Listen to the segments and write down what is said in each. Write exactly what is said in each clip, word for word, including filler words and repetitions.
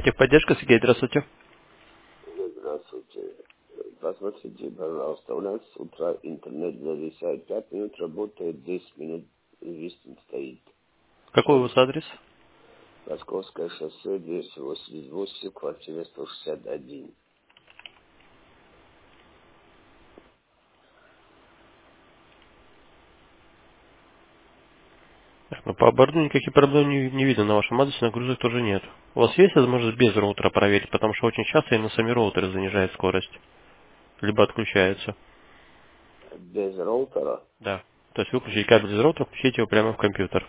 Техподдержка, Сергей, здравствуйте. Здравствуйте. Посмотрите, пожалуйста, у нас с утра интернет зависает. Пять минут работает, десять минут висит стоит. Какой у Что? вас адрес? Московское шоссе, двести восемьдесят восемь, квартира сто шестьдесят один. Ну, по оборудованию никаких проблем не, не видно на вашем адресе, нагрузок тоже нет. У вас есть возможность без роутера проверить, потому что очень часто именно сами роутеры занижают скорость, либо отключаются. Без роутера, Да. То есть выключить кабель из роутера, включить его прямо в компьютер.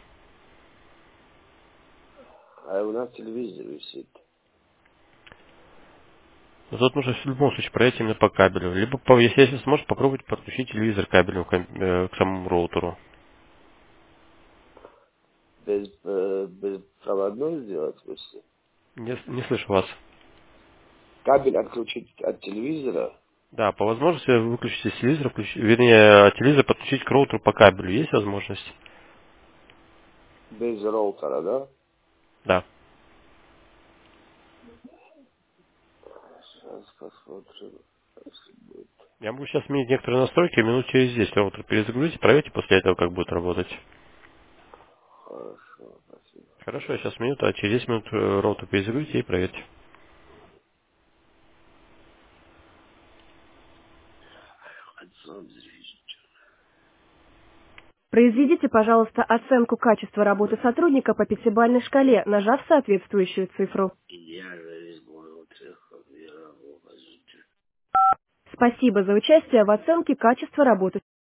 а у нас телевизор висит. Но тут нужно в любом случае проверить именно по кабелю. Либо, по- если, если сможете, попробовать подключить телевизор кабелем к, ком- э, к самому роутеру. Без, э, беспроводной сделать, в смысле? Не, не слышу вас. Кабель отключить от телевизора Да, по возможности выключите телевизор, включ- вернее, телевизор подключить к роутеру по кабелю. Есть возможность? без роутера, да? Да. Сейчас посмотрим. Если будет. Я могу сейчас сменить некоторые настройки, минут через десять роутер перезагрузить, проверьте после этого, как будет работать. Хорошо, спасибо. Хорошо, я сейчас минуту, а через десять минут э, роутер перезагрузите и проверьте. Отцом зритель. Произведите, пожалуйста, оценку качества работы сотрудника по пятибалльной шкале, нажав соответствующую цифру. Я же из моего цеха, я работаю. Спасибо за участие в оценке качества работы.